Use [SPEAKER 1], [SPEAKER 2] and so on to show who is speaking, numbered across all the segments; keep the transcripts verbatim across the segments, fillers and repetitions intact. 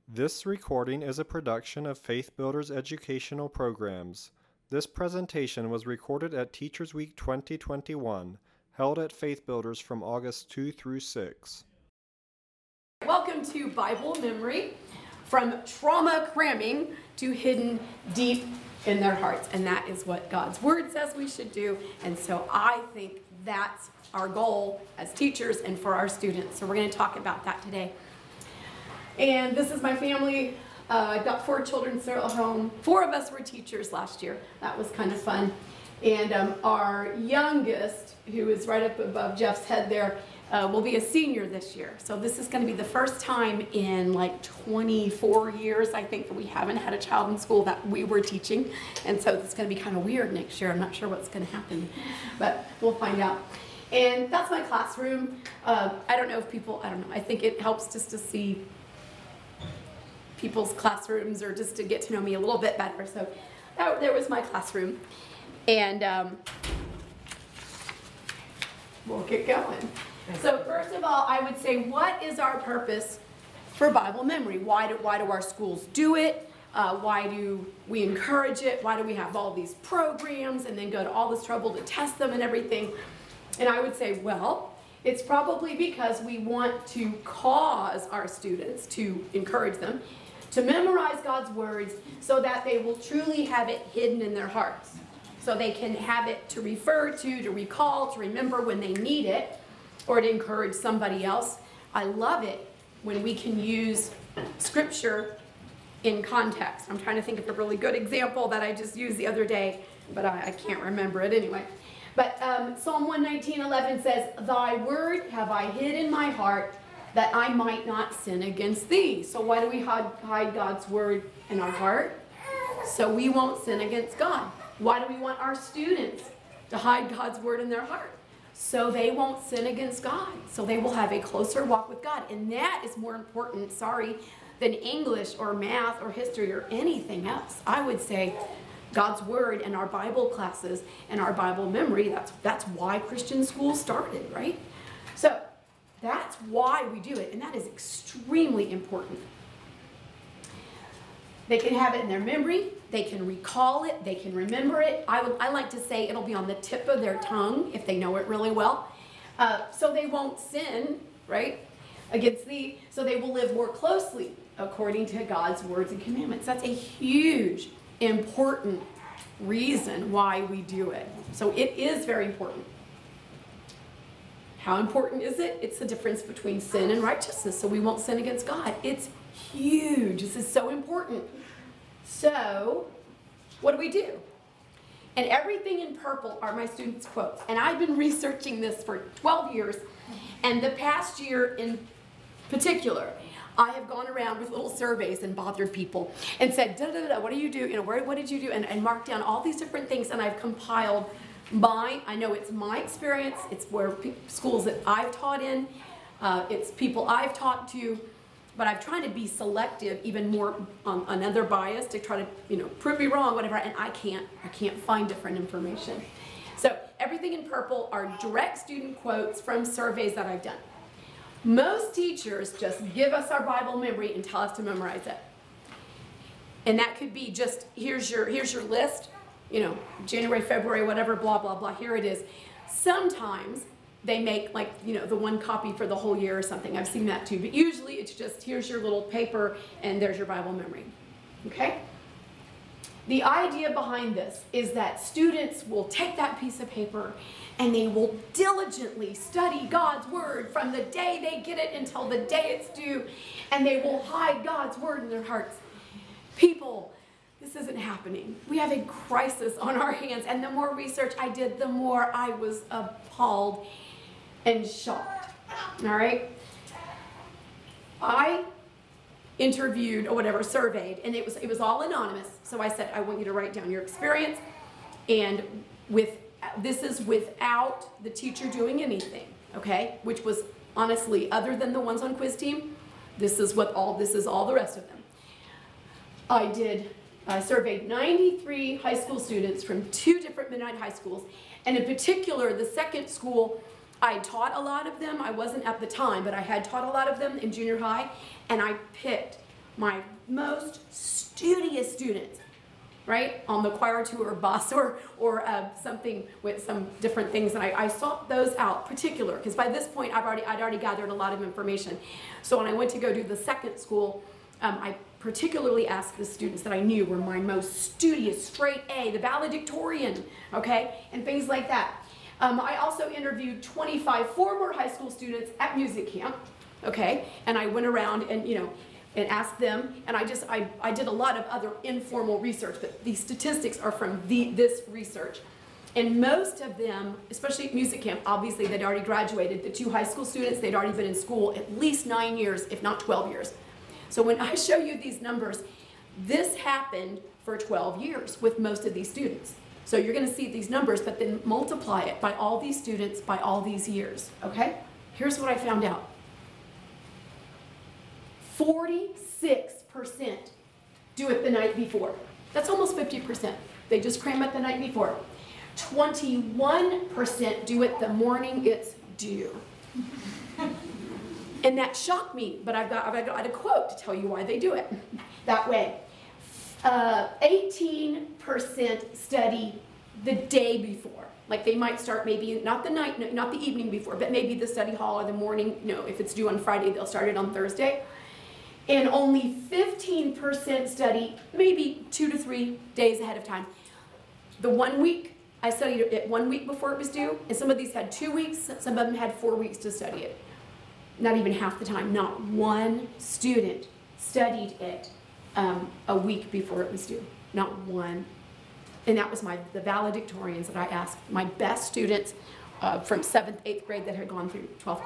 [SPEAKER 1] This recording is a production of Faith Builders Educational Programs. This presentation was recorded at Teachers Week twenty twenty-one, held at Faith Builders from August second through sixth.
[SPEAKER 2] Welcome to Bible Memory, from trauma cramming to hidden deep in their hearts. And that is what God's Word says we should do. And so I think that's our goal as teachers and for our students. So we're going to talk about that today. And this is my family. Uh, I've got four children still at home. Four of us were teachers last year. That was kind of fun. And um, our youngest, who is right up above Jeff's head there, uh, will be a senior this year. So this is going to be the first time in like twenty-four years, I think, that we haven't had a child in school that we were teaching. And so it's going to be kind of weird next year. I'm not sure what's going to happen, but we'll find out. And that's my classroom. Uh, I don't know if people, I don't know. I think it helps just to see people's classrooms or just to get to know me a little bit better. So that, there was my classroom. And um, we'll get going. So first of all, I would say, what is our purpose for Bible memory? Why do, why do our schools do it? Uh, why do we encourage it? Why do we have all these programs and then go to all this trouble to test them and everything? And I would say, well, it's probably because we want to cause our students, to encourage them, to memorize God's words so that they will truly have it hidden in their hearts. So they can have it to refer to, to recall, to remember when they need it, or to encourage somebody else. I love it when we can use scripture in context. I'm trying to think of a really good example that I just used the other day, but I, I can't remember it anyway. But um, Psalm one nineteen eleven says, "Thy word have I hid in my heart, that I might not sin against thee." So why do we hide, hide God's word in our heart? So we won't sin against God. Why do we want our students to hide God's word in their heart? So they won't sin against God. So they will have a closer walk with God. And that is more important, sorry, than English or math or history or anything else. I would say God's word and our Bible classes and our Bible memory, that's, that's why Christian schools started, right? So that's why we do it, and that is extremely important. They can have it in their memory, they can recall it, they can remember it. I, would, I like to say it'll be on the tip of their tongue if they know it really well. Uh, so they won't sin, right, against thee, so they will live more closely according to God's words and commandments. That's a huge, important reason why we do it. So it is very important. How important is it? It's the difference between sin and righteousness, so we won't sin against God. It's huge. This is so important. So, what do we do? And everything in purple are my students' quotes. And I've been researching this for twelve years, and the past year in particular, I have gone around with little surveys and bothered people and said, da da da, what do you do? You know, where, what did you do? And, and marked down all these different things, and I've compiled my, I know it's my experience, it's where pe- schools that I've taught in, uh, it's people I've talked to, but I've tried to be selective, even more on another bias to try to, you know, prove me wrong, whatever, and I can't, I can't find different information. So everything in purple are direct student quotes from surveys that I've done. Most teachers just give us our Bible memory and tell us to memorize it. And that could be just, here's your, here's your list, you know, January, February, whatever, blah, blah, blah, here it is. Sometimes they make like, you know, the one copy for the whole year or something. I've seen that too. But usually it's just, here's your little paper and there's your Bible memory. Okay? The idea behind this is that students will take that piece of paper and they will diligently study God's word from the day they get it until the day it's due, and they will hide God's word in their hearts. People, this isn't happening. We have a crisis on our hands, and the more research I did, the more I was appalled and shocked. All right? I interviewed or whatever, surveyed, and it was it was all anonymous. So I said, I want you to write down your experience, and with this is without the teacher doing anything, okay? Which was honestly, other than the ones on Quiz Team, this is what all this is all the rest of them. I did I surveyed ninety-three high school students from two different Mennonite high schools, and in particular, the second school I taught a lot of them. I wasn't at the time, but I had taught a lot of them in junior high, and I picked my most studious students, right, on the choir tour bus or or uh, something with some different things, and I, I sought those out particular because by this point I've already I'd already gathered a lot of information. So when I went to go do the second school, um, I particularly asked the students that I knew were my most studious, straight A, the valedictorian, okay, and things like that. Um, I also interviewed twenty-five former high school students at music camp, okay, and I went around and, you know, and asked them, and I just, I, I did a lot of other informal research, but these statistics are from the, this research. And most of them, especially at music camp, obviously they'd already graduated. The two high school students, they'd already been in school at least nine years, if not twelve years. So when I show you these numbers, this happened for twelve years with most of these students. So you're going to see these numbers, but then multiply it by all these students by all these years, okay? Here's what I found out. forty-six percent do it the night before. That's almost fifty percent. They just cram it the night before. twenty-one percent do it the morning it's due. And that shocked me, but I've got, I've got a quote to tell you why they do it that way. Uh, eighteen percent study the day before. Like they might start maybe not the night, not the evening before, but maybe the study hall or the morning. No, if it's due on Friday, they'll start it on Thursday. And only fifteen percent study maybe two to three days ahead of time. The one week, I studied it one week before it was due, and some of these had two weeks, some of them had four weeks to study it. Not even half the time. Not one student studied it um, a week before it was due. Not one. And that was my the valedictorians that I asked, my best students uh, from seventh, eighth grade that had gone through twelfth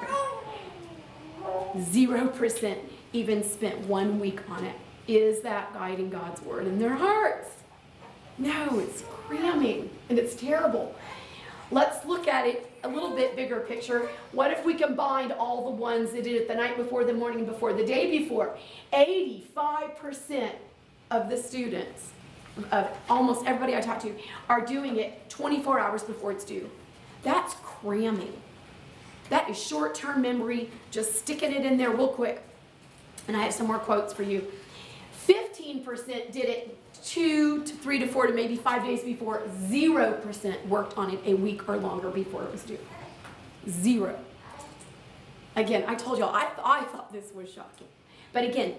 [SPEAKER 2] grade. Zero percent even spent one week on it. Is that guiding God's word in their hearts? No, it's cramming, and it's terrible. Let's look at it a little bit bigger picture. What if we combined all the ones that did it the night before, the morning before, the day before? eighty-five percent of the students, of almost everybody I talk to, are doing it twenty-four hours before it's due. That's cramming. That is short-term memory, just sticking it in there real quick. And I have some more quotes for you. fifteen percent did it two to three to four to maybe five days before. Zero percent worked on it a week or longer before it was due. Zero. Again, I told y'all, I, th- I thought this was shocking. But again,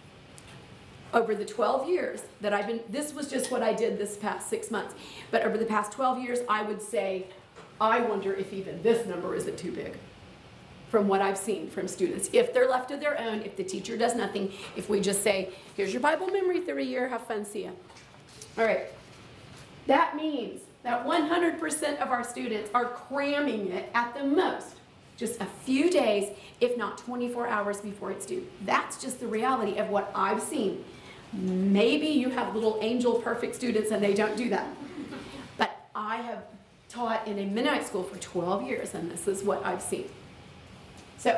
[SPEAKER 2] over the twelve years that I've been, this was just what I did this past six months. But over the past twelve years, I would say, I wonder if even this number isn't too big. From what I've seen from students. If they're left to their own, if the teacher does nothing, if we just say, here's your Bible memory theory year, have fun, see ya. All right. That means that one hundred percent of our students are cramming it at the most, just a few days, if not twenty-four hours before it's due. That's just the reality of what I've seen. Maybe you have little angel perfect students and they don't do that. But I have taught in a Mennonite school for twelve years, and this is what I've seen. So,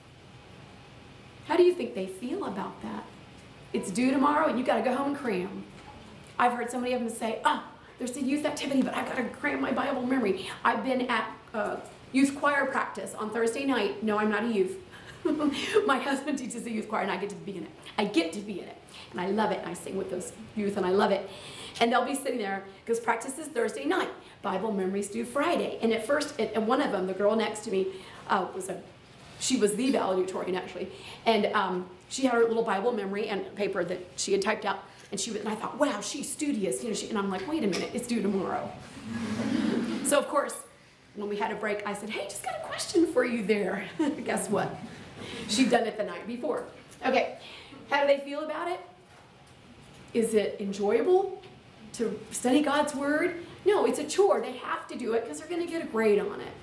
[SPEAKER 2] how do you think they feel about that? It's due tomorrow and you got to go home and cram. I've heard so many of them say, oh, there's a youth activity, but I've got to cram my Bible memory. I've been at uh, youth choir practice on Thursday night. No, I'm not a youth. My husband teaches a youth choir and I get to be in it. I get to be in it. And I love it. And I sing with those youth and I love it. And they'll be sitting there because practice is Thursday night. Bible memories due Friday. And at first, and one of them, the girl next to me, uh, was a She was the valedictorian, actually. And um, she had her little Bible memory and paper that she had typed out. And she was, and I thought, wow, she's studious. You know, she, and I'm like, wait a minute, it's due tomorrow. So, of course, when we had a break, I said, hey, just got a question for you there. Guess what? She'd done it the night before. Okay, how do they feel about it? Is it enjoyable to study God's Word? No, it's a chore. They have to do it because they're going to get a grade on it.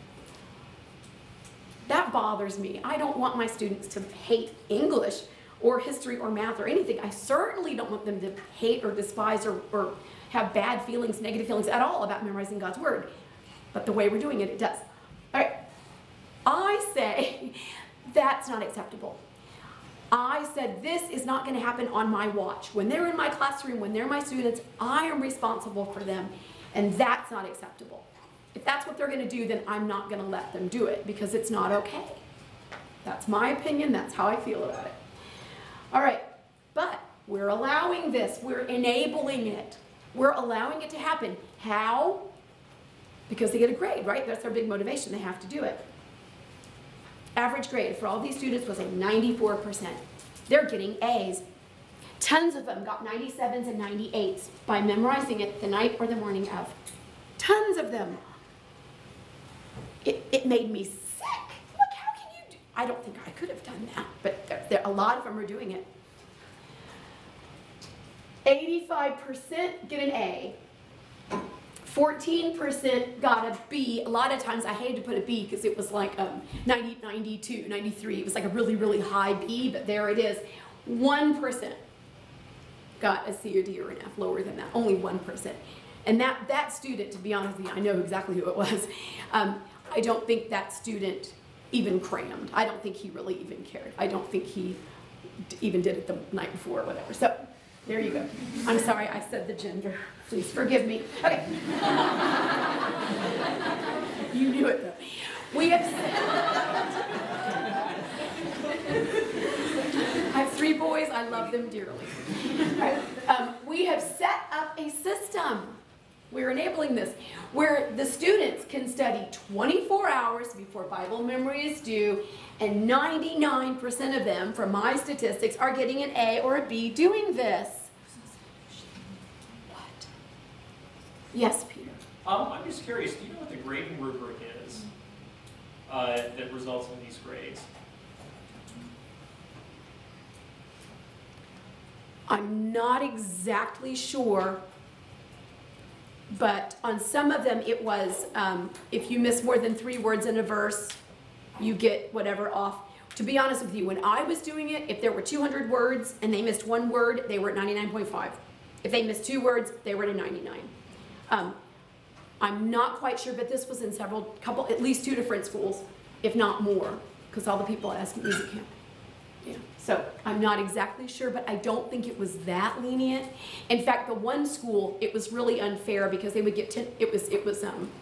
[SPEAKER 2] That bothers me. I don't want my students to hate English or history or math or anything. I certainly don't want them to hate or despise or, or have bad feelings, negative feelings at all about memorizing God's Word. But the way we're doing it, it does. All right. I say that's not acceptable. I said this is not going to happen on my watch. When they're in my classroom, when they're my students, I am responsible for them, and that's not acceptable. If that's what they're going to do, then I'm not going to let them do it because it's not okay. That's my opinion. That's how I feel about it. All right, but We're allowing this. We're enabling it. We're allowing it to happen. How? Because they get a grade, right? That's their big motivation. They have to do it. Average grade for all these students was a ninety-four percent. They're getting A's. Tons of them got ninety-sevens and ninety-eights by memorizing it the night or the morning of. Tons of them. It, it made me sick. Look, how can you do? I don't think I could have done that, but there, there, a lot of them are doing it. eighty-five percent get an A. fourteen percent got a B. A lot of times I hated to put a B because it was like um, ninety, ninety-two, ninety-three. It was like a really, really high B, but there it is. one percent got a C or D or an F, lower than that. Only one percent. And that, that student, to be honest with you, I know exactly who it was. Um, I don't think that student even crammed. I don't think he really even cared. I don't think he d- even did it the night before or whatever. So there you go. I'm sorry I said the gender. Please forgive me. Okay. You knew it though. We have I have three boys. I love them dearly. Um, we have set up a system. We're enabling this where the students can study twenty-four hours before Bible memory is due, and ninety-nine percent of them, from my statistics, are getting an A or a B doing this. What? Yes, Peter.
[SPEAKER 3] Um, I'm just curious, do you know what the grading rubric is uh, that results in these grades?
[SPEAKER 2] I'm not exactly sure, but on some of them it was, um, if you miss more than three words in a verse, you get whatever off. To be honest with you, when I was doing it, if there were two hundred words and they missed one word, they were at ninety-nine point five. If they missed two words, they were at a ninety-nine. Um, I'm not quite sure, but this was in several, couple, at least two different schools, if not more, because all the people asking music camp. Yeah. So I'm not exactly sure, but I don't think it was that lenient. In fact, the one school, it was really unfair because they would get ten, it was it was um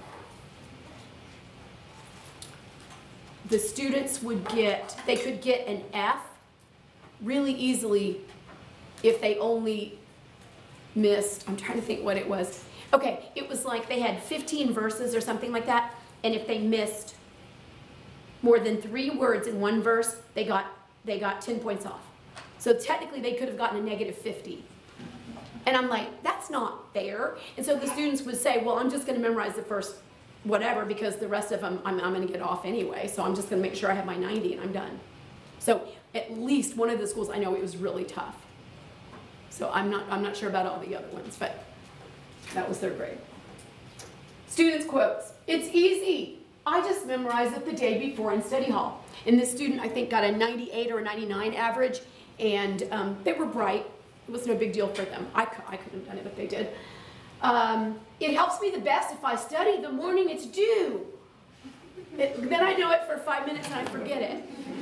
[SPEAKER 2] the students would get they could get an F really easily if they only missed, I'm trying to think what it was. Okay, it was like they had fifteen verses or something like that, and if they missed more than three words in one verse, they got they got ten points off. So technically they could have gotten a negative fifty. And I'm like, that's not fair. And so the students would say, well, I'm just going to memorize the first whatever because the rest of them I'm, I'm going to get off anyway. So I'm just going to make sure I have my ninety and I'm done. So at least one of the schools, I know it was really tough. So I'm not, I'm not sure about all the other ones, but that was their grade. Students' quotes. It's easy. I just memorized it the day before in study hall. And this student, I think, got a ninety-eight or a ninety-nine average, and um, they were bright. It was no big deal for them. I, I couldn't have done it, but they did. Um, it helps me the best if I study the morning it's due. It, then I know it for five minutes and I forget it.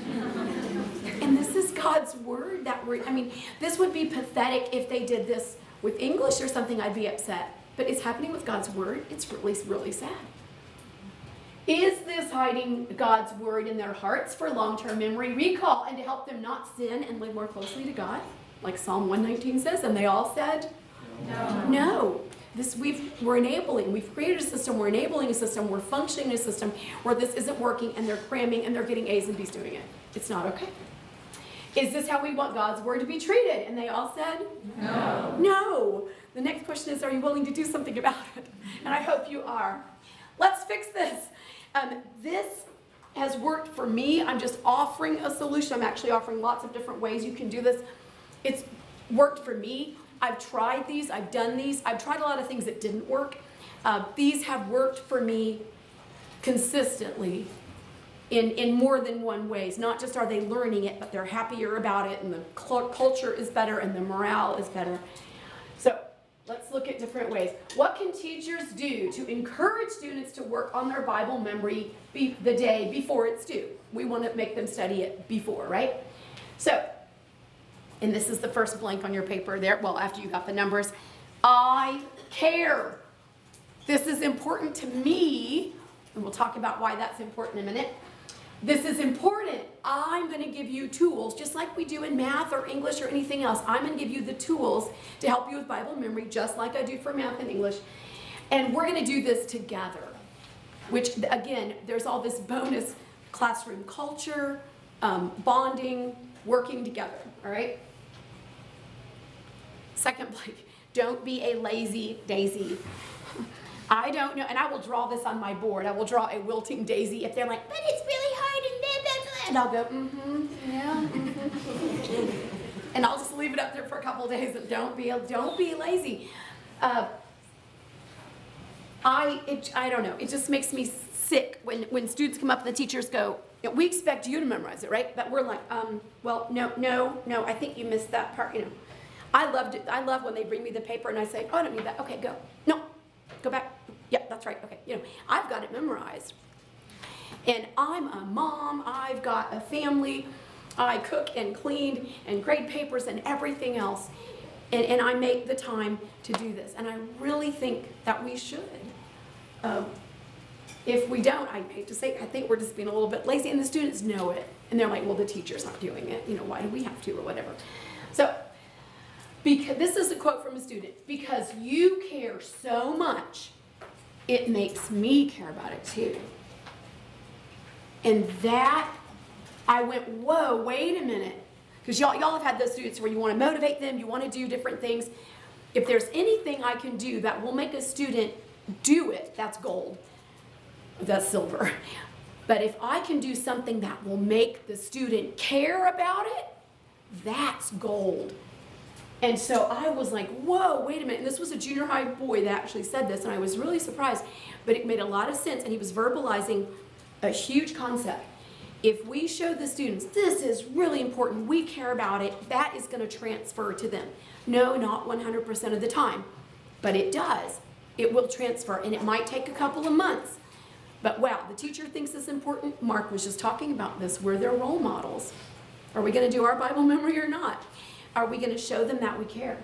[SPEAKER 2] And this is God's word. That word. I mean, this would be pathetic if they did this with English or something. I'd be upset. But it's happening with God's word. It's really, really sad. Is this hiding God's word in their hearts for long-term memory recall and to help them not sin and live more closely to God? Like Psalm one nineteen says, and they all said? No. No. This we've, we're enabling. We've created a system. We're enabling a system. We're functioning in a system where this isn't working and they're cramming and they're getting A's and B's doing it. It's not okay. Is this how we want God's word to be treated? And they all said? No. No. The next question is, are you willing to do something about it? And I hope you are. Let's fix this. Um, this has worked for me. I'm just offering a solution. I'm actually offering lots of different ways you can do this. It's worked for me. I've tried these. I've done these. I've tried a lot of things that didn't work. Uh, these have worked for me consistently in, in more than one ways. Not just are they learning it, but they're happier about it, and the cl- culture is better, and the morale is better. So let's look at different ways. What can teachers do to encourage students to work on their Bible memory be the day before it's due? We want to make them study it before, right? So, and this is the first blank on your paper there. Well, after you got the numbers. I care. This is important to me, and we'll talk about why that's important in a minute. This is important. I'm going to give you tools, just like we do in math or English or anything else. I'm going to give you the tools to help you with Bible memory, just like I do for math and English. And we're going to do this together, which, again, there's all this bonus classroom culture, um, bonding, working together, all right? Second blank, don't be a lazy daisy. I don't know, and I will draw this on my board. I will draw a wilting daisy if they're like, but it's really hard and blah, blah, blah. And I'll go, mm-hmm, yeah, mm-hmm. And I'll just leave it up there for a couple of days and don't be, don't be lazy. Uh, I, it, I don't know, it just makes me sick when, when students come up and the teachers go, we expect you to memorize it, right? But we're like, um, well, no, no, no, I think you missed that part, you know. I loved it. I love when they bring me the paper and I say, oh, I don't need that. Okay, go. No, go back. Yeah, that's right. Okay, you know, I've got it memorized. And I'm a mom. I've got a family. I cook and clean and grade papers and everything else. And, and I make the time to do this. And I really think that we should. Um, if we don't, I hate to say, I think we're just being a little bit lazy. And the students know it. And they're like, well, the teacher's not doing it. You know, why do we have to or whatever? So, because, this is a quote from a student. Because you care so much, it makes me care about it too. And that, I went, whoa, wait a minute. Because y'all, y'all have had those students where you want to motivate them, you want to do different things. If there's anything I can do that will make a student do it, that's gold. That's silver. But if I can do something that will make the student care about it, that's gold. And so I was like, whoa, wait a minute. And this was a junior high boy that actually said this, and I was really surprised. But it made a lot of sense, and he was verbalizing a huge concept. If we show the students, this is really important, we care about it, that is going to transfer to them. No, not one hundred percent of the time, but it does. It will transfer, and it might take a couple of months. But wow, the teacher thinks it's important. Mark was just talking about this. We're their role models. Are we going to do our Bible memory or not? Are we going to show them that we care?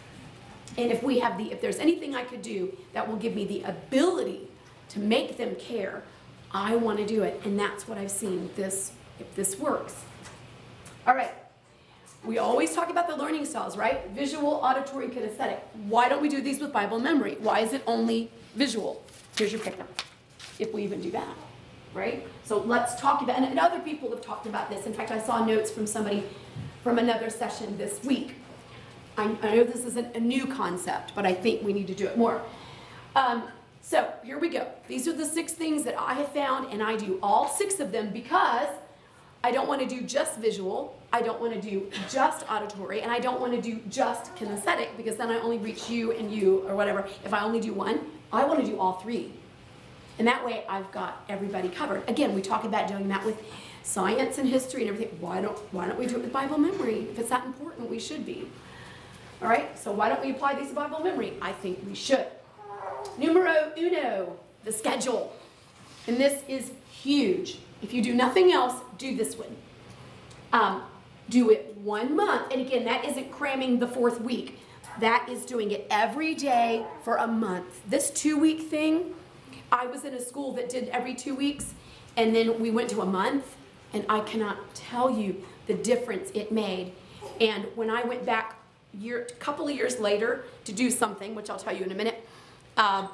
[SPEAKER 2] And if we have the, if there's anything I could do that will give me the ability to make them care, I want to do it. And that's what I've seen this, if this works. All right. We always talk about the learning styles, right? Visual, auditory, kinesthetic. Why don't we do these with Bible memory? Why is it only visual? Here's your paper, if we even do that, right? So let's talk about, and other people have talked about this. In fact, I saw notes from somebody from another session this week. I, I know this isn't a new concept, but I think we need to do it more. Um, so here we go. These are the six things that I have found, and I do all six of them because I don't want to do just visual, I don't want to do just auditory, and I don't want to do just kinesthetic because then I only reach you and you or whatever. If I only do one, I want to do all three. And that way I've got everybody covered. Again, we talk about doing that with science and history and everything. Why don't, why don't we do it with Bible memory? If it's that important, we should be. All right, so why don't we apply these to Bible memory? I think we should. Numero uno, the schedule. And this is huge. If you do nothing else, do this one. Um, do it one month. And again, that isn't cramming the fourth week. That is doing it every day for a month. This two-week thing, I was in a school that did every two weeks, and then we went to a month, and I cannot tell you the difference it made. And when I went back year, a couple of years later to do something, which I'll tell you in a minute, uh,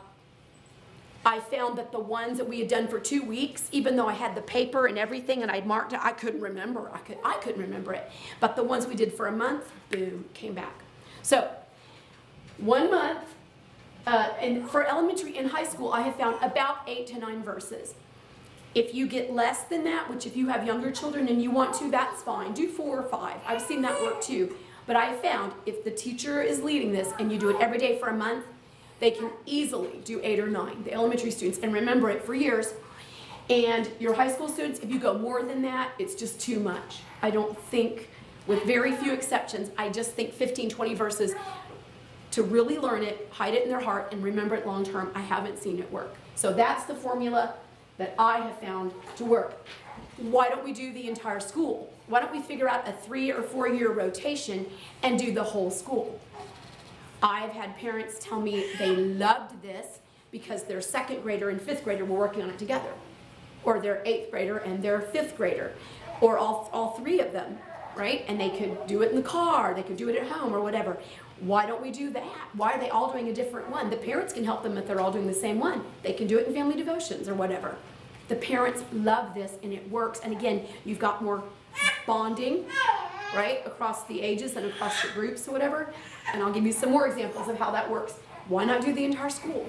[SPEAKER 2] I found that the ones that we had done for two weeks, even though I had the paper and everything and I'd marked it, I couldn't remember. I, could, I couldn't remember it. But the ones we did for a month, boom, came back. So one month, uh, and for elementary and high school, I have found about eight to nine verses. If you get less than that, which if you have younger children and you want to, that's fine. Do four or five. I've seen that work too. But I have found if the teacher is leading this and you do it every day for a month, they can easily do eight or nine, the elementary students, and remember it for years. And your high school students, if you go more than that, it's just too much. I don't think, with very few exceptions, I just think fifteen, twenty verses to really learn it, hide it in their heart, and remember it long term. I haven't seen it work. So that's the formula that I have found to work. Why don't we do the entire school? Why don't we figure out a three or four year rotation and do the whole school? I've had parents tell me they loved this because their second grader and fifth grader were working on it together. or their eighth grader and their fifth grader, or all, all three of them, right? And they could do it in the car, they could do it at home or whatever. Why don't we do that? Why are they all doing a different one? The parents can help them if they're all doing the same one. They can do it in family devotions or whatever. The parents love this and it works. And again, you've got more bonding, right, across the ages and across the groups or whatever. And I'll give you some more examples of how that works. Why not do the entire school?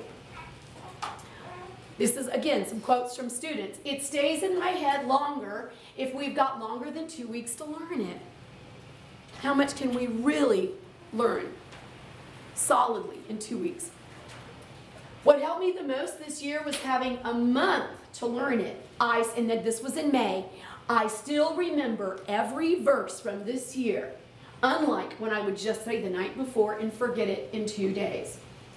[SPEAKER 2] This is, again, some quotes from students. It stays in my head longer if we've got longer than two weeks to learn it. How much can we really learn solidly in two weeks? What helped me the most this year was having a month to learn it. I, and then this was in May. I still remember every verse from this year, unlike when I would just say the night before and forget it in two days.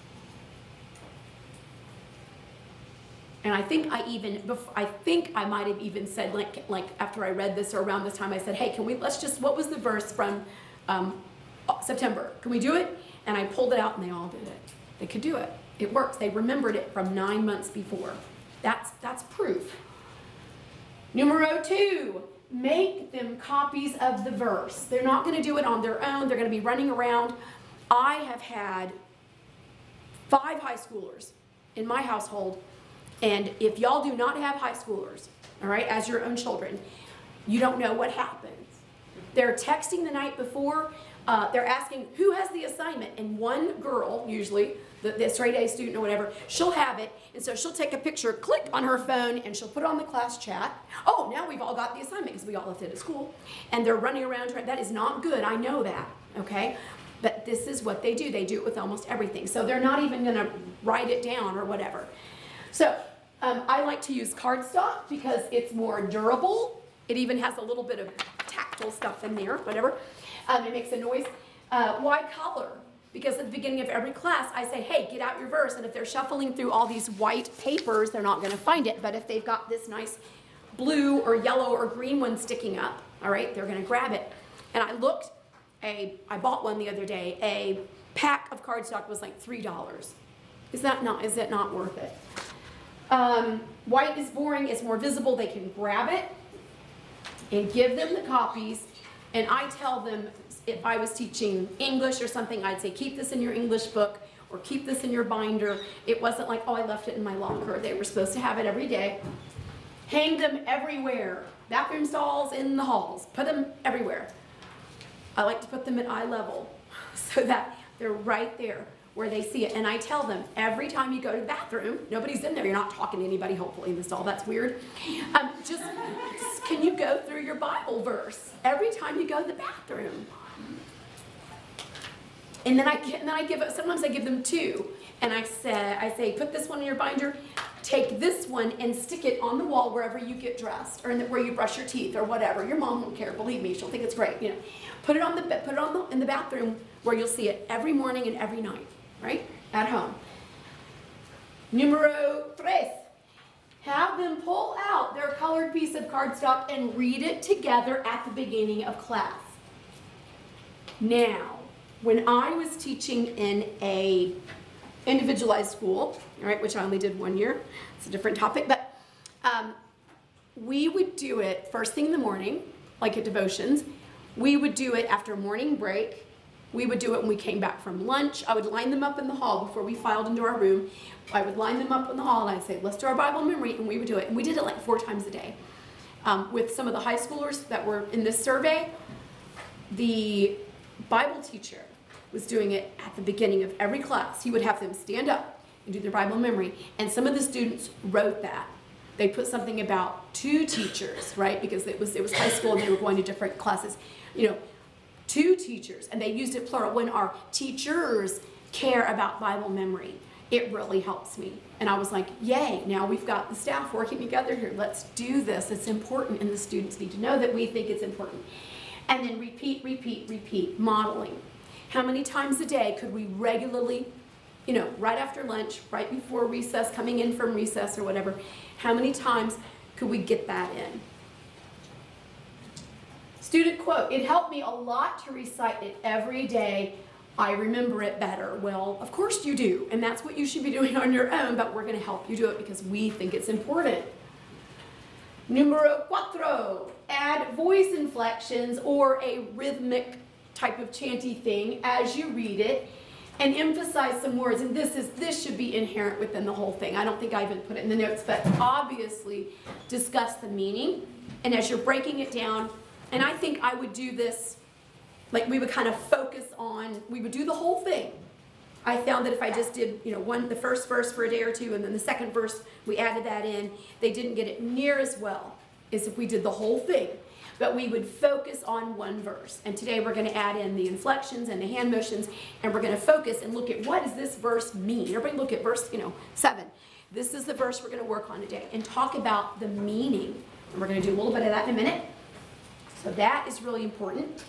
[SPEAKER 2] And I think I even, I think I might have even said, like, like after I read this or around this time, I said, hey, can we, let's just, what was the verse from um, September? Can we do it? And I pulled it out and they all did it. They could do it. It works. They remembered it from nine months before. That's, that's proof. Numero two, make them copies of the verse. They're not going to do it on their own. They're going to be running around. I have had five high schoolers in my household. And if y'all do not have high schoolers, all right, as your own children, you don't know what happens. They're texting the night before. Uh, they're asking, who has the assignment? And one girl, usually, the, the straight A student or whatever, she'll have it. And so she'll take a picture, click on her phone, and she'll put it on the class chat. Oh, now we've all got the assignment because we all left it at school. And they're running around. Trying, that is not good. I know that, okay? But this is what they do. They do it with almost everything. So they're not even going to write it down or whatever. So um, I like to use cardstock because it's more durable. It even has a little bit of tactile stuff in there, whatever. Um, it makes a noise. Uh, why color? Because at the beginning of every class, I say, hey, get out your verse. And if they're shuffling through all these white papers, they're not going to find it. But if they've got this nice blue or yellow or green one sticking up, all right, they're going to grab it. And I looked, a, I bought one the other day. A pack of cardstock was like three dollars. Is that not, is that not worth it? Um, white is boring. It's more visible. They can grab it and give them the copies. And I tell them, if I was teaching English or something, I'd say, keep this in your English book or keep this in your binder. It wasn't like, oh, I left it in my locker. They were supposed to have it every day. Hang them everywhere. Bathroom stalls, in the halls. Put them everywhere. I like to put them at eye level so that they're right there where they see it. And I tell them, every time you go to the bathroom, nobody's in there, you're not talking to anybody, hopefully, in the stall, that's weird. Um, just, just, can you go through your Bible verse every time you go to the bathroom? And then I, and then I give, sometimes I give them two. And I say, I say, put this one in your binder, take this one and stick it on the wall wherever you get dressed, or in the, where you brush your teeth, or whatever. Your mom won't care, believe me, she'll think it's great, you know. Put it on the, put it on the, in the bathroom where you'll see it every morning and every night. Right? At home. Numero tres. Have them pull out their colored piece of cardstock and read it together at the beginning of class. Now, when I was teaching in a individualized school, all right, which I only did one year, it's a different topic, but um, we would do it first thing in the morning, like at devotions. We would do it after morning break. We would do it when we came back from lunch. I would line them up in the hall before we filed into our room. I would line them up in the hall and I'd say, let's do our Bible memory, and we would do it. And we did it like four times a day. Um, with some of the high schoolers that were in this survey, the Bible teacher was doing it at the beginning of every class. He would have them stand up and do their Bible memory. And some of the students wrote that. They put something about two teachers, right? Because it was, it was high school and they were going to different classes. You know, two teachers, and they used it plural. When our teachers care about Bible memory, it really helps me. And I was like, yay, now we've got the staff working together here. Let's do this. It's important, and the students need to know that we think it's important. And then repeat, repeat, repeat, modeling. How many times a day could we regularly, you know, right after lunch, right before recess, coming in from recess or whatever, how many times could we get that in? Student quote, it helped me a lot to recite it every day. I remember it better. Well, of course you do, and that's what you should be doing on your own, but we're going to help you do it because we think it's important. Numero cuatro, add voice inflections or a rhythmic type of chanty thing as you read it and emphasize some words. And this is this should be inherent within the whole thing. I don't think I even put it in the notes, but obviously discuss the meaning. And as you're breaking it down, and I think I would do this, like we would kind of focus on, we would do the whole thing. I found that if I just did, you know, one the first verse for a day or two, and then the second verse, we added that in, they didn't get it near as well as if we did the whole thing. But we would focus on one verse. And today we're going to add in the inflections and the hand motions, and we're going to focus and look at what does this verse mean. Everybody look at verse, you know, seven. This is the verse we're going to work on today and talk about the meaning. And we're going to do a little bit of that in a minute. So that is really important.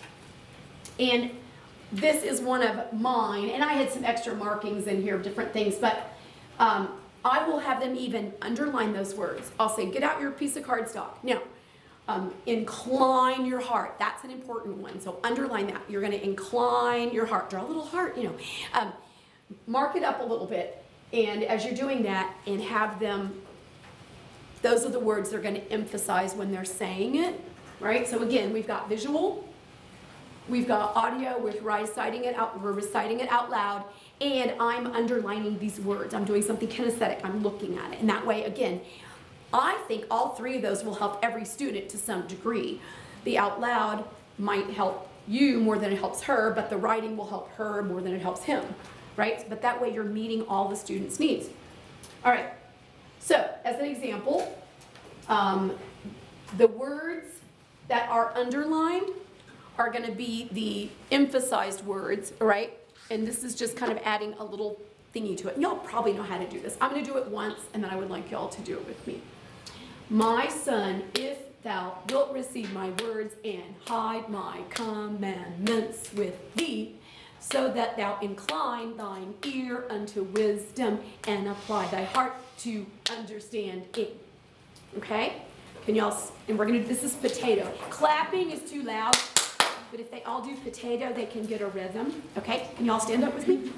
[SPEAKER 2] And this is one of mine, and I had some extra markings in here of different things, but um, I will have them even underline those words. I'll say, get out your piece of cardstock. Now, um, incline your heart. That's an important one, so underline that. You're going to incline your heart. Draw a little heart, you know. Um, mark it up a little bit, and as you're doing that, and have them, those are the words they're going to emphasize when they're saying it, right? So again, we've got visual. We've got audio, we're reciting it out, we're reciting it out loud, and I'm underlining these words. I'm doing something kinesthetic, I'm looking at it. And that way, again, I think all three of those will help every student to some degree. The out loud might help you more than it helps her, but the writing will help her more than it helps him, right? But that way you're meeting all the students' needs. All right, so as an example, um, the words that are underlined are going to be the emphasized words, right? And this is just kind of adding a little thingy to it. Y'all probably know how to do this. I'm going to do it once, and then I would like y'all to do it with me. My son, if thou wilt receive my words and hide my commandments with thee, so that thou incline thine ear unto wisdom and apply thy heart to understand it. Okay? Can y'all, and we're going to, this is potato. Clapping is too loud. But if they all do potato, they can get a rhythm. Okay? Can y'all stand up with me?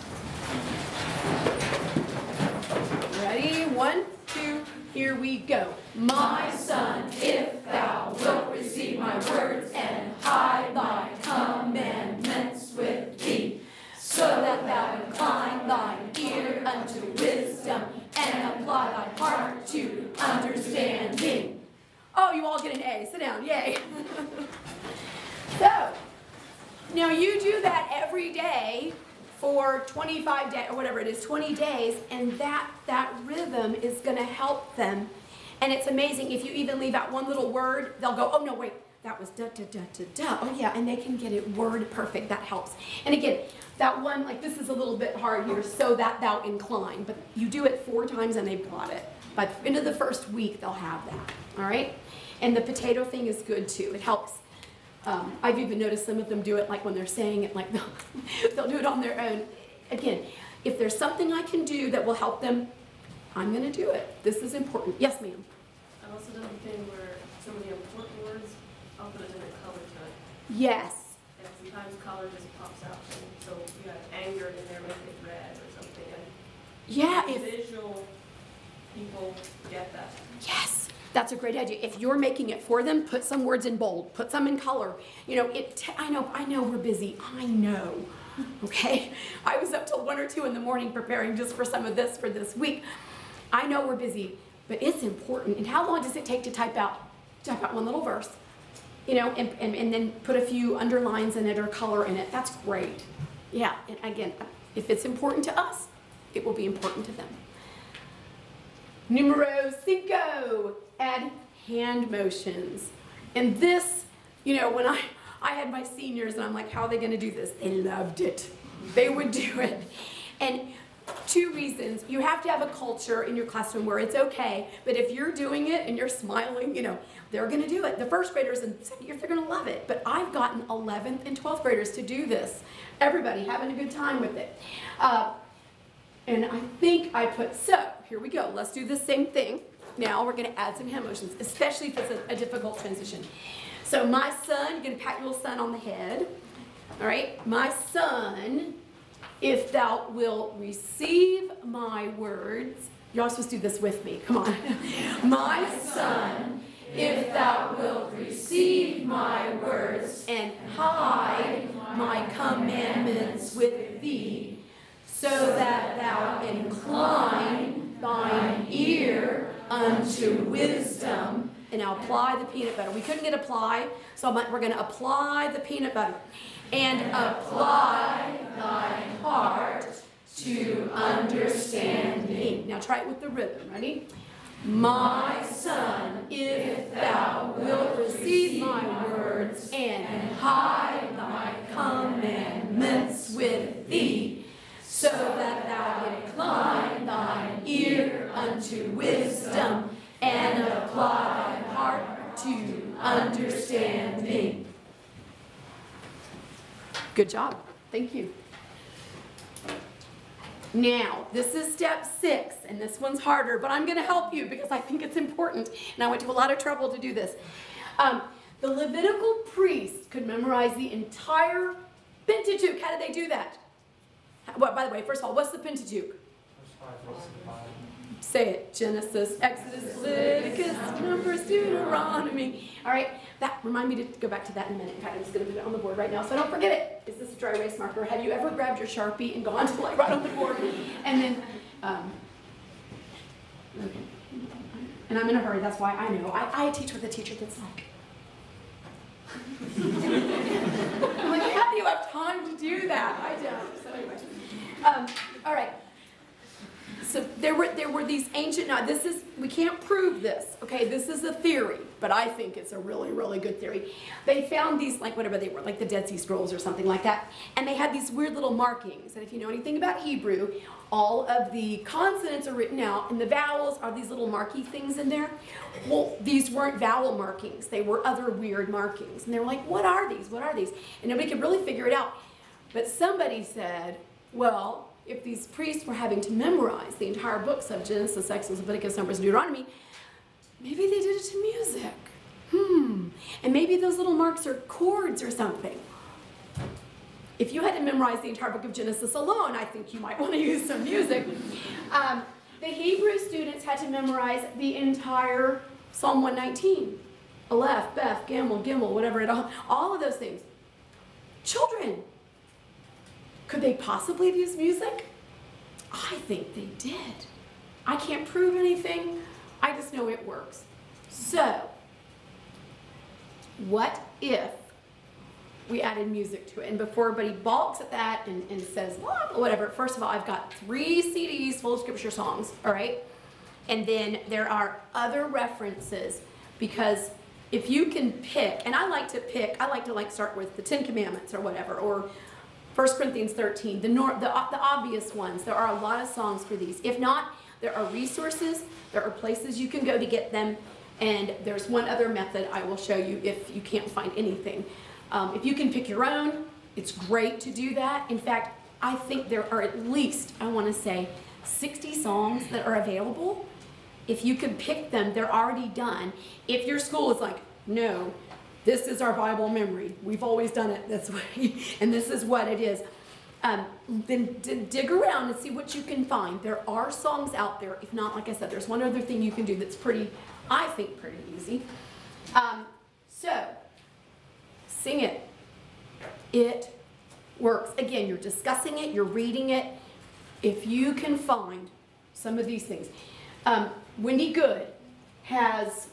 [SPEAKER 2] Ready? One, two, here we go. My son, if thou wilt receive my words and hide thy commandments with thee, so that thou incline thine ear unto wisdom and apply thy heart to understanding. Oh, you all get an A. Sit down. Yay. So, now you do that every day for twenty-five days, or whatever it is, twenty days, and that, that rhythm is going to help them. And it's amazing, if you even leave out one little word, they'll go, oh no, wait, that was da, da, da, da, da. Oh yeah, and they can get it word perfect. That helps. And again, that one, like this is a little bit hard here, so that thou incline. But you do it four times and they've got it. By the end of the first week, they'll have that. All right? And the potato thing is good too. It helps. Um, I've even noticed some of them do it like when they're saying it, like they'll, they'll do it on their own. Again, if there's something I can do that will help them, I'm going to do it. This is important. Yes, ma'am.
[SPEAKER 4] I've also done the thing where some of the important words, I'll put a different color to it.
[SPEAKER 2] Yes.
[SPEAKER 4] And sometimes color just pops out. And so you have anger in there, make it red or something. And
[SPEAKER 2] Yeah. If,
[SPEAKER 4] visual people get that.
[SPEAKER 2] yes. That's a great idea. If you're making it for them, put some words in bold, put some in color. You know, it. T- I know, I know we're busy. I know. Okay. I was up till one or two in the morning preparing just for some of this for this week. I know we're busy, but it's important. And how long does it take to type out, type out one little verse? You know, and, and, and then put a few underlines in it or color in it. That's great. Yeah. And again, if it's important to us, it will be important to them. Numero cinco, add hand motions. And this, you know, when I, I had my seniors and I'm like, how are they going to do this? They loved it. They would do it. And two reasons. You have to have a culture in your classroom where it's okay, but if you're doing it and you're smiling, you know, they're going to do it. The first graders and second year, they're going to love it. But I've gotten eleventh and twelfth graders to do this. Everybody having a good time with it. Uh, and I think I put, so here we go. Let's do the same thing. Now we're going to add some hand motions, especially if it's a, a difficult transition. So my son, you're going to pat your little son on the head. All right, my son, if thou wilt receive my words, you're all supposed to do this with me. Come on. My son, if thou wilt receive my words and hide my commandments with thee, so that thou incline thine ear unto wisdom. And now apply the peanut butter. We couldn't get apply, so I'm like, we're going to apply the peanut butter. And apply thine heart to understanding. Now try it with the rhythm. Ready? My son, if thou wilt receive my words and hide thy commandments with thee, so that thou incline thine ear unto wisdom and apply thy heart to understanding. Good job. Thank you. Now, this is step six, and this one's harder, but I'm going to help you because I think it's important, and I went to a lot of trouble to do this. Um, the Levitical priests could memorize the entire Pentateuch. How did they do that? Well, by the way, first of all, what's the Pentateuch? Say it. Genesis, Exodus, Leviticus, Numbers, Deuteronomy. All right. That remind me to go back to that in a minute. In fact, I'm just going to put it on the board right now so I don't forget it. Is this a dry erase marker? Have you ever grabbed your Sharpie and gone to like right on the board and then, um, okay. And I'm in a hurry. That's why I know. I, I teach with a teacher that's like, I'm like, how do you have time to do that? I don't. So anyway, um, all right. So there were there were these ancient, now this is, we can't prove this, okay, this is a theory, but I think it's a really, really good theory. They found these, like whatever they were, like the Dead Sea Scrolls or something like that, and they had these weird little markings, and if you know anything about Hebrew, all of the consonants are written out, and the vowels are these little marky things in there. Well, these weren't vowel markings, they were other weird markings, and they were like, what are these, what are these? And nobody could really figure it out, but somebody said, well, if these priests were having to memorize the entire books of Genesis, Exodus, Leviticus, Numbers, and Deuteronomy, maybe they did it to music. Hmm. And maybe those little marks are chords or something. If you had to memorize the entire book of Genesis alone, I think you might want to use some music. Um, the Hebrew students had to memorize the entire Psalm one nineteen. Aleph, Beth, Gamel, Gimel, whatever it all, all of those things. Children. Could they possibly have used music? I think they did. I can't prove anything. I just know it works. So, what if we added music to it? And before everybody balks at that and, and says, what, whatever, first of all, I've got three C Ds full of scripture songs, all right? And then there are other references, because if you can pick, and I like to pick, I like to like start with the Ten Commandments or whatever, or First Corinthians thirteen, the, nor- the, the obvious ones. There are a lot of songs for these. If not, there are resources, there are places you can go to get them, and there's one other method I will show you if you can't find anything. Um, if you can pick your own, it's great to do that. In fact, I think there are at least, I want to say, sixty songs that are available. If you could pick them, they're already done. If your school is like, no, this is our Bible memory, we've always done it this way, and this is what it is, um, then d- dig around and see what you can find. There are songs out there. If not, like I said, there's one other thing you can do that's pretty, I think, pretty easy. Um, so, sing it. It works. Again, you're discussing it, you're reading it. If you can find some of these things. Um, Wendy Good has,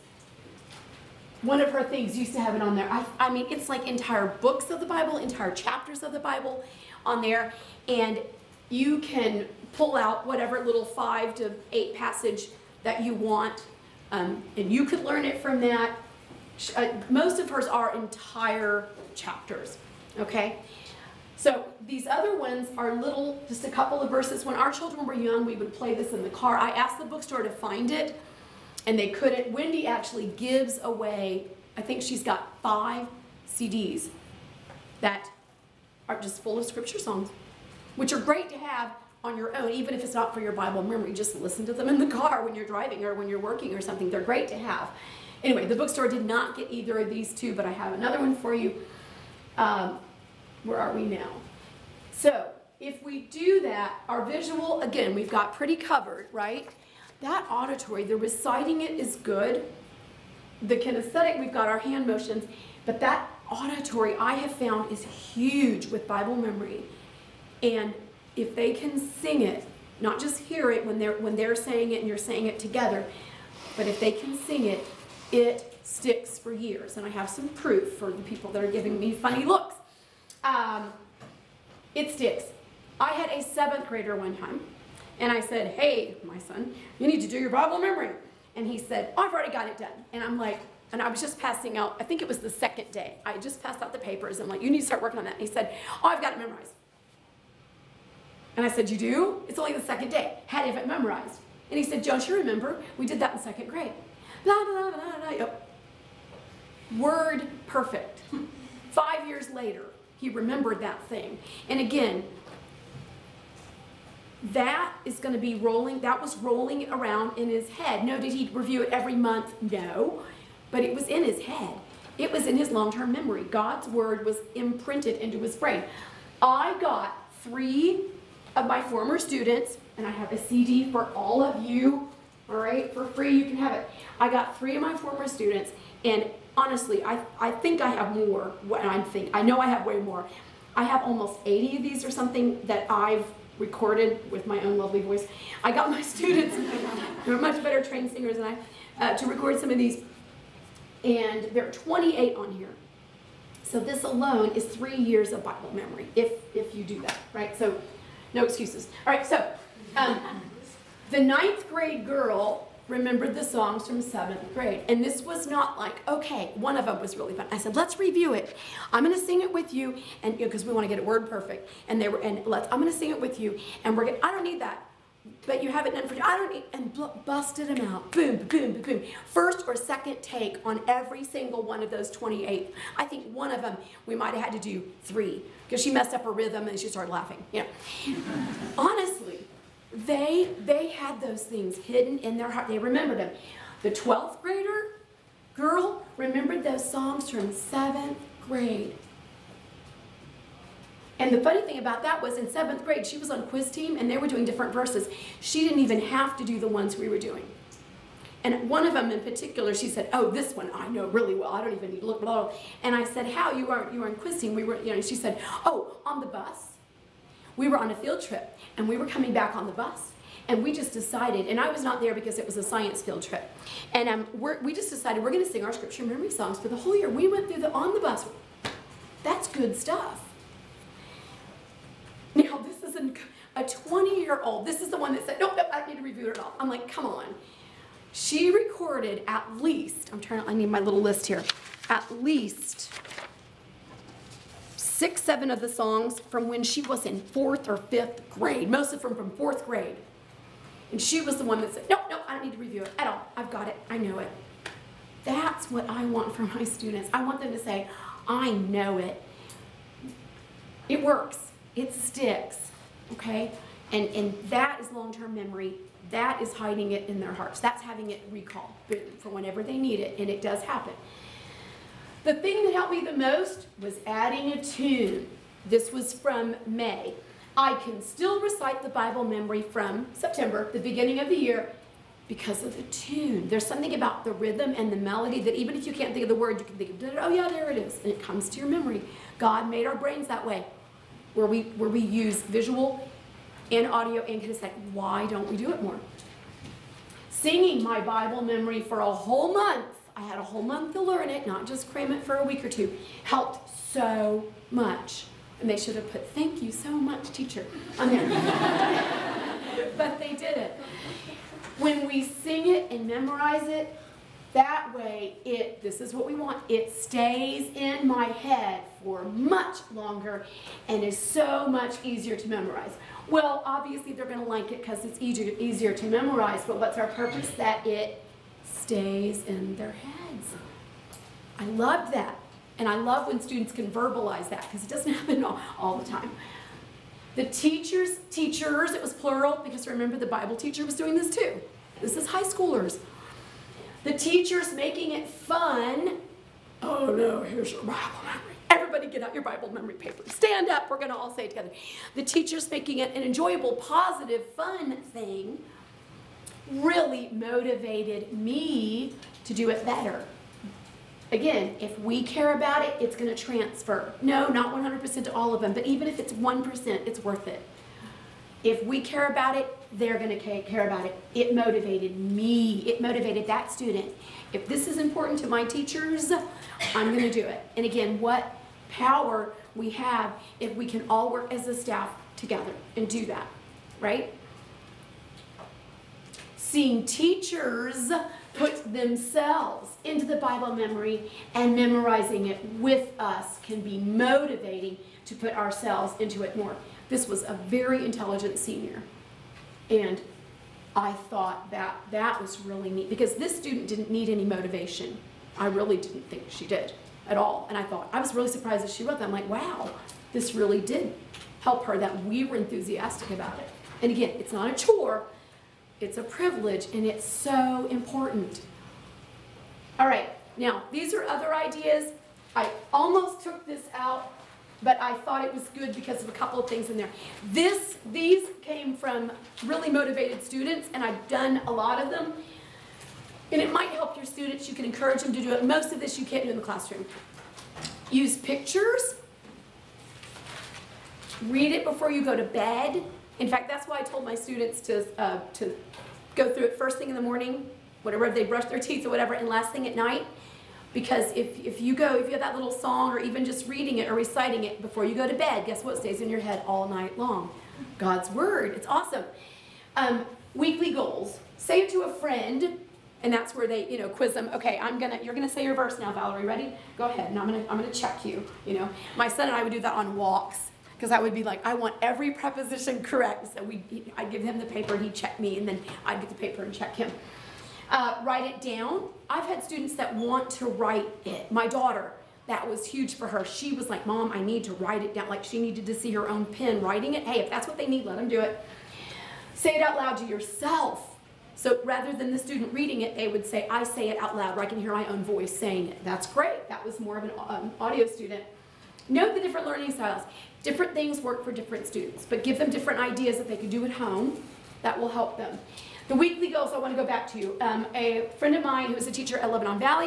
[SPEAKER 2] one of her things used to have it on there. I, I mean, it's like entire books of the Bible, entire chapters of the Bible on there. And you can pull out whatever little five to eight passage that you want. Um, and you could learn it from that. Uh, most of hers are entire chapters, okay? So these other ones are little, just a couple of verses. When our children were young, we would play this in the car. I asked the bookstore to find it, and they couldn't. Wendy actually gives away, I think she's got five C Ds that are just full of scripture songs, which are great to have on your own, even if it's not for your Bible memory. Just listen to them in the car when you're driving or when you're working or something. They're great to have. Anyway, the bookstore did not get either of these two, but I have another one for you. Um, where are we now? So, if we do that, our visual, again, we've got pretty covered, right? That auditory, the reciting it is good, the kinesthetic, we've got our hand motions, but that auditory I have found is huge with Bible memory. And if they can sing it, not just hear it when they're when they're saying it and you're saying it together, but if they can sing it, it sticks for years. And I have some proof for the people that are giving me funny looks. Um, it sticks. I had a seventh grader one time, and I said, hey, my son, you need to do your Bible memory. And he said, oh, I've already got it done. And I'm like, and I was just passing out, I think it was the second day. I just passed out the papers. I'm like, you need to start working on that. And he said, oh, I've got it memorized. And I said, you do? It's only the second day. Had it memorized. And he said, don't you remember? We did that in second grade. Blah, blah, blah, blah, blah. Yep. Word perfect. Five years later, he remembered that thing. And again, that is going to be rolling, that was rolling around in his head. No, did he review it every month? No. But it was in his head. It was in his long-term memory. God's word was imprinted into his brain. I got three of my former students, and I have a C D for all of you, all right, for free, you can have it. I got three of my former students, and honestly, I, I think I have more. What I think, I know I have way more. I have almost eighty of these or something that I've recorded with my own lovely voice. I got my students, who are much better trained singers than I, uh, to record some of these, and there are twenty-eight on here. So this alone is three years of Bible memory, if if you do that, right? So no excuses. All right, so um, the ninth grade girl remembered the songs from seventh grade. And this was not like, okay, one of them was really fun. I said, let's review it. I'm going to sing it with you, and because you know, we want to get it word perfect. And they were, and let's, I'm going to sing it with you, and we're going I don't need that. But you have it done for you. I don't need, and bl- busted them out. Boom, boom, boom, boom. First or second take on every single one of those twenty-eight. I think one of them, we might have had to do three, because she messed up her rhythm and she started laughing. You know. Honestly, they they had those things hidden in their heart. They remembered them. The twelfth grader girl remembered those songs from seventh grade. And the funny thing about that was in seventh grade, she was on quiz team and they were doing different verses. She didn't even have to do the ones we were doing. And one of them in particular, she said, oh, this one I know really well. I don't even need to look. Blah, blah. And I said, how? You were, you were on quiz team. We were, you know, she said, oh, on the bus. We were on a field trip and we were coming back on the bus. And we just decided, and I was not there because it was a science field trip. And um, we're, we just decided we're going to sing our scripture memory songs for the whole year. We went through the on the bus. That's good stuff. Now, this is a, a twenty-year-old. This is the one that said, nope, nope, I need to review it all. I'm like, come on. She recorded at least, I'm trying to, I need my little list here, at least six, seven of the songs from when she was in fourth or fifth grade. Most of them from fourth grade. And she was the one that said, nope, nope, I don't need to review it at all. I've got it. I know it. That's what I want from my students. I want them to say, I know it. It works. It sticks, okay? And and that is long-term memory. That is hiding it in their hearts. That's having it recall for whenever they need it, and it does happen. The thing that helped me the most was adding a tune. This was from May. I can still recite the Bible memory from September, the beginning of the year, because of the tune. There's something about the rhythm and the melody that even if you can't think of the word, you can think of, oh yeah, there it is, and it comes to your memory. God made our brains that way. Where we where we use visual and audio and kinesthetic. Why don't we do it more? Singing my Bible memory for a whole month. I had a whole month to learn it, not just cram it for a week or two. Helped so much. And they should have put, thank you so much, teacher, on there. But they didn't. When we sing it and memorize it, that way, it, this is what we want, it stays in my head for much longer and is so much easier to memorize. Well, obviously they're going to like it because it's easier, easier to memorize, but what's our purpose? That it stays in their heads. I love that. And I love when students can verbalize that because it doesn't happen all, all the time. The teachers, teachers, it was plural because remember the Bible teacher was doing this too. This is high schoolers. The teacher's making it fun. Oh no, here's your Bible memory. Everybody get out your Bible memory paper. Stand up, we're gonna all say it together. The teacher's making it an enjoyable, positive, fun thing really motivated me to do it better. Again, if we care about it, it's going to transfer. No, not one hundred percent to all of them, but even if it's one percent, it's worth it. If we care about it, they're going to care about it. It motivated me. It motivated that student. If this is important to my teachers, I'm going to do it. And again, what power we have if we can all work as a staff together and do that, right? Seeing teachers put themselves into the Bible memory and memorizing it with us can be motivating to put ourselves into it more. This was a very intelligent senior, and I thought that that was really neat because this student didn't need any motivation. I really didn't think she did at all, and I thought, I was really surprised that she wrote that. I'm like, wow, this really did help her, that we were enthusiastic about it. And again, it's not a chore, it's a privilege, and it's so important. All right, now, these are other ideas. I almost took this out, but I thought it was good because of a couple of things in there. This, these came from really motivated students, and I've done a lot of them. And it might help your students. You can encourage them to do it. Most of this you can't do in the classroom. Use pictures. Read it before you go to bed. In fact, that's why I told my students to, uh, to go through it first thing in the morning, whatever they brush their teeth or whatever, and last thing at night. Because if, if you go, if you have that little song or even just reading it or reciting it before you go to bed, guess what stays in your head all night long? God's Word. It's awesome. Um, weekly goals. Say it to a friend, and that's where they, you know, quiz them. Okay, I'm gonna, you're gonna say your verse now, Valerie. Ready? Go ahead, and I'm gonna, I'm gonna check you. You know, my son and I would do that on walks because I would be like, I want every preposition correct. So we, I'd give him the paper, and he'd check me, and then I'd get the paper and check him. Uh, write it down. I've had students that want to write it. My daughter, that was huge for her. She was like, Mom, I need to write it down. Like she needed to see her own pen writing it. Hey, if that's what they need, let them do it. Say it out loud to yourself. So rather than the student reading it, they would say, I say it out loud where I can hear my own voice saying it. That's great. That was more of an um, audio student. Note the different learning styles. Different things work for different students, but give them different ideas that they can do at home. That will help them. The weekly goals I want to go back to. Um, a friend of mine who was a teacher at Lebanon Valley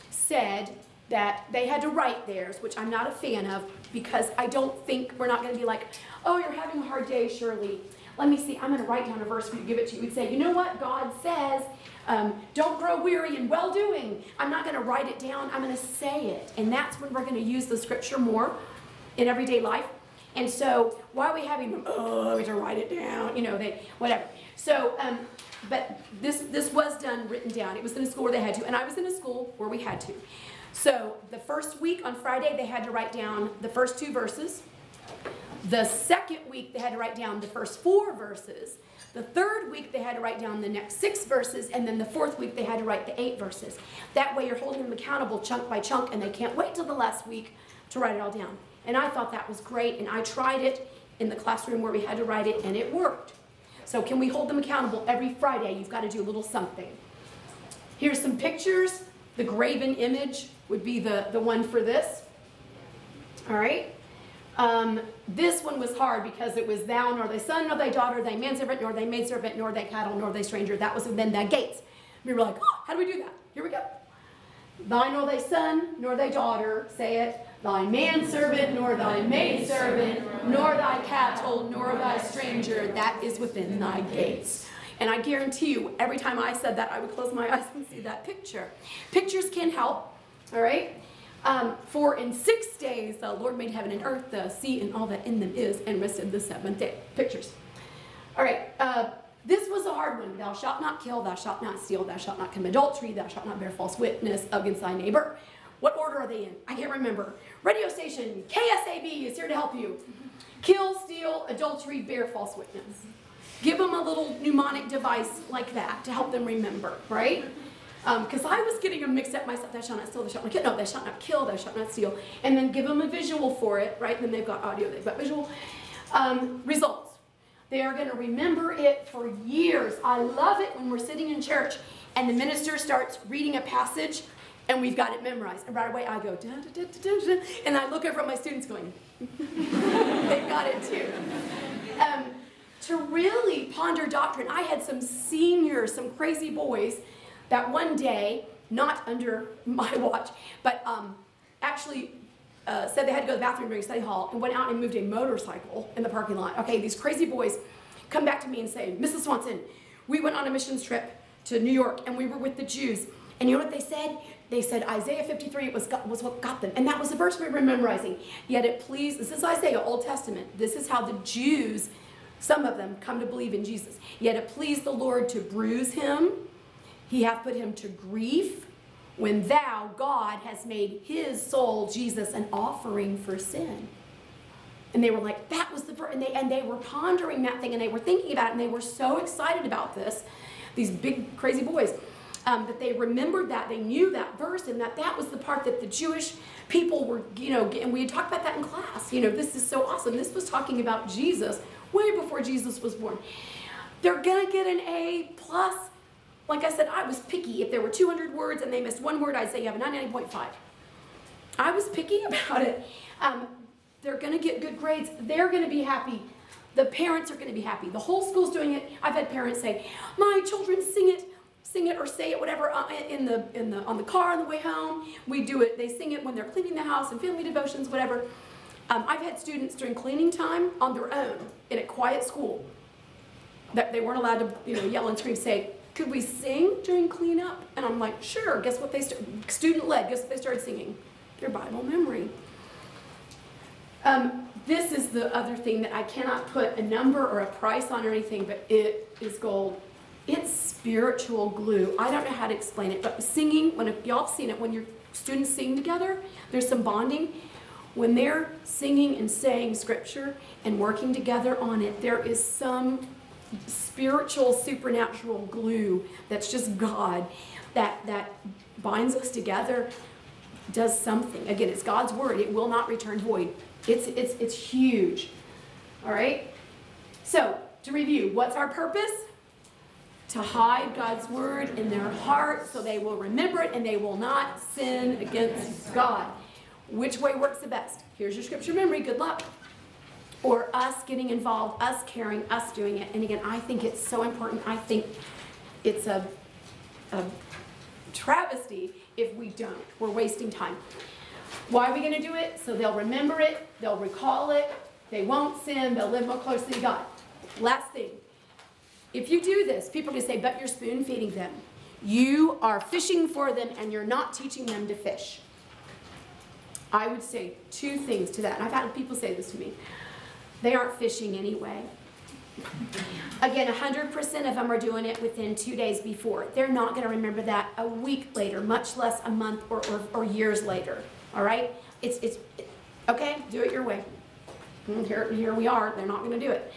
[SPEAKER 2] said that they had to write theirs, which I'm not a fan of because I don't think we're not going to be like, oh, you're having a hard day, Shirley. Let me see, I'm going to write down a verse for you, give it to you. We'd say, you know what, God says, um, don't grow weary in well-doing. I'm not going to write it down, I'm going to say it. And that's when we're going to use the scripture more in everyday life. And so, why are we having them, oh, we have to write it down, you know, they, whatever. So, um, but this, this was done, written down. It was in a school where they had to, and I was in a school where we had to. So, the first week on Friday, they had to write down the first two verses. The second week, they had to write down the first four verses. The third week, they had to write down the next six verses, and then the fourth week, they had to write the eight verses. That way, you're holding them accountable chunk by chunk, and they can't wait till the last week to write it all down. And I thought that was great, and I tried it in the classroom where we had to write it, and it worked. So can we hold them accountable every Friday? You've got to do a little something. Here's some pictures. The graven image would be the, the one for this. All right. Um, this one was hard because it was thou, nor thy son, nor thy daughter, thy manservant, nor thy maidservant, nor thy cattle, nor thy stranger. That was then thy gates. We were like, oh, how do we do that? Here we go. Thy nor thy son, nor thy daughter, say it, thy manservant, nor thy maidservant, nor thy cattle, nor thy stranger, that is within thy gates. And I guarantee you, every time I said that, I would close my eyes and see that picture. Pictures can help, all right? Um, for in six days the Lord made heaven and earth, the sea and all that in them is, and rested the seventh day. Pictures. All right, uh, this was a hard one. Thou shalt not kill, thou shalt not steal, thou shalt not commit adultery, thou shalt not bear false witness against thy neighbor. What order are they in? I can't remember. Radio station K S A B is here to help you. Kill, steal, adultery, bear false witness. Give them a little mnemonic device like that to help them remember, right? Because um, I was getting them mixed up myself. Thou shalt not steal, thou shalt not kill. No, thou shalt not kill, thou shalt not steal. And then give them a visual for it, right? And then they've got audio, they've got visual. Um, results. They are going to remember it for years. I love it when we're sitting in church and the minister starts reading a passage and we've got it memorized. And right away I go, da, da, da, da, da, and I look over at my students going, they've got it too. Um, to really ponder doctrine, I had some seniors, some crazy boys, that one day not under my watch, but um, actually uh, said they had to go to the bathroom during study hall and went out and moved a motorcycle in the parking lot. Okay, these crazy boys come back to me and say, Missus Swanson, we went on a missions trip to New York and we were with the Jews. And you know what they said? They said Isaiah fifty-three was, was what got them. And that was the verse we were memorizing. Yet it pleased, this is Isaiah, Old Testament. This is how the Jews, some of them, come to believe in Jesus. Yet it pleased the Lord to bruise him. He hath put him to grief. When thou, God, has made his soul, Jesus, an offering for sin. And they were like, that was the verse. And they, and they were pondering that thing and they were thinking about it and they were so excited about this, these big crazy boys. Um, that they remembered that, they knew that verse, and that that was the part that the Jewish people were, you know, and we had talked about that in class. You know, this is so awesome. This was talking about Jesus way before Jesus was born. They're going to get an A plus. Like I said, I was picky. If there were two hundred words and they missed one word, I'd say you have a ninety-nine point five. I was picky about it. Um, they're going to get good grades. They're going to be happy. The parents are going to be happy. The whole school's doing it. I've had parents say, my children sing it. Sing it or say it, whatever, uh, in the in the on the car on the way home. We do it. They sing it when they're cleaning the house and family devotions, whatever. Um, I've had students during cleaning time on their own in a quiet school that they weren't allowed to, you know, yell and scream. Say, could we sing during cleanup? And I'm like, sure. Guess what they st- student led. Guess what they started singing? Their Bible memory. Um, this is the other thing that I cannot put a number or a price on or anything, but it is gold. It's spiritual glue. I don't know how to explain it, but singing, when y'all have seen it, when your students sing together, there's some bonding. When they're singing and saying scripture and working together on it, there is some spiritual, supernatural glue that's just God that, that binds us together, does something. Again, it's God's word. It will not return void. It's, it's, it's huge. All right? So, to review, what's our purpose? To hide God's word in their heart so they will remember it and they will not sin against God. Which way works the best? Here's your scripture memory. Good luck. Or us getting involved, us caring, us doing it. And again, I think it's so important. I think it's a, a travesty if we don't. We're wasting time. Why are we going to do it? So they'll remember it. They'll recall it. They won't sin. They'll live more closely to God. Last thing. If you do this, people are going to say, but you're spoon feeding them. You are fishing for them and you're not teaching them to fish. I would say two things to that. And I've had people say this to me. They aren't fishing anyway. Again, one hundred percent of them are doing it within two days before. They're not going to remember that a week later, much less a month or, or, or years later. All right? It's, it's, okay, do it your way. And here, here we are. They're not going to do it.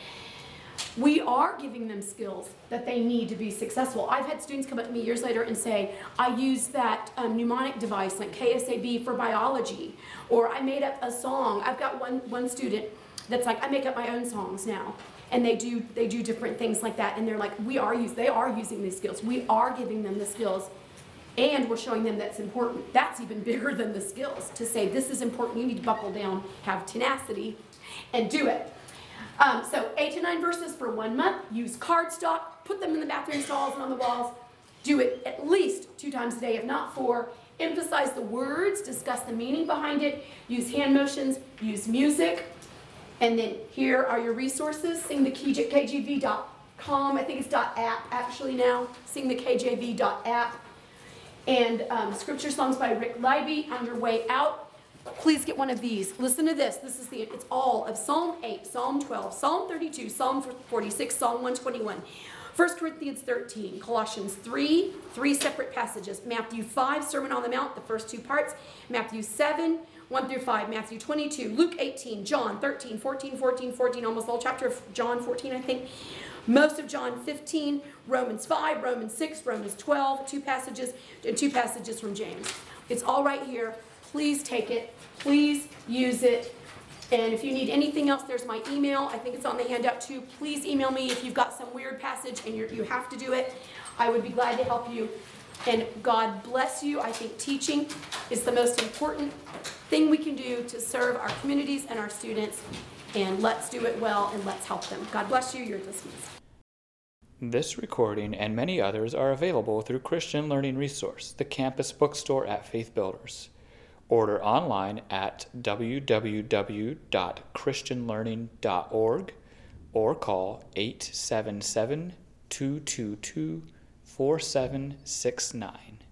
[SPEAKER 2] We are giving them skills that they need to be successful. I've had students come up to me years later and say, I use that um, mnemonic device like K S A B for biology, or I made up a song. I've got one, one student that's like, I make up my own songs now. And they do they do different things like that. And they're like, we are use, they are using these skills. We are giving them the skills. And we're showing them that's important. That's even bigger than the skills. To say, this is important. You need to buckle down, have tenacity, and do it. Um, so eight to nine verses for one month. Use cardstock. Put them in the bathroom stalls and on the walls. Do it at least two times a day, if not four. Emphasize the words. Discuss the meaning behind it. Use hand motions. Use music. And then here are your resources. Sing the K J V dot com. I think it's .app actually now. Sing the K J V dot app. And um, scripture songs by Rick Libby on your way out. Please get one of these. Listen to this. This is the, it's all of Psalm eight, Psalm twelve, Psalm thirty-two, Psalm forty-six, Psalm one twenty-one, First Corinthians thirteen, Colossians three, three separate passages, Matthew five, Sermon on the Mount, the first two parts, Matthew seven, one through five, Matthew twenty-two, Luke eighteen, John thirteen, fourteen, fourteen, fourteen, almost the whole chapter of John fourteen, I think, most of John fifteen, Romans five, Romans six, Romans twelve, two passages, and two passages from James. It's all right here. Please take it. Please use it. And if you need anything else, there's my email. I think it's on the handout too. Please email me if you've got some weird passage and you're, you have to do it. I would be glad to help you. And God bless you. I think teaching is the most important thing we can do to serve our communities and our students. And let's do it well and let's help them. God bless you. You're dismissed.
[SPEAKER 5] This recording and many others are available through Christian Learning Resource, the campus bookstore at Faith Builders. Order online at w w w dot christian learning dot org or call eight seven seven, two two two, four seven six nine.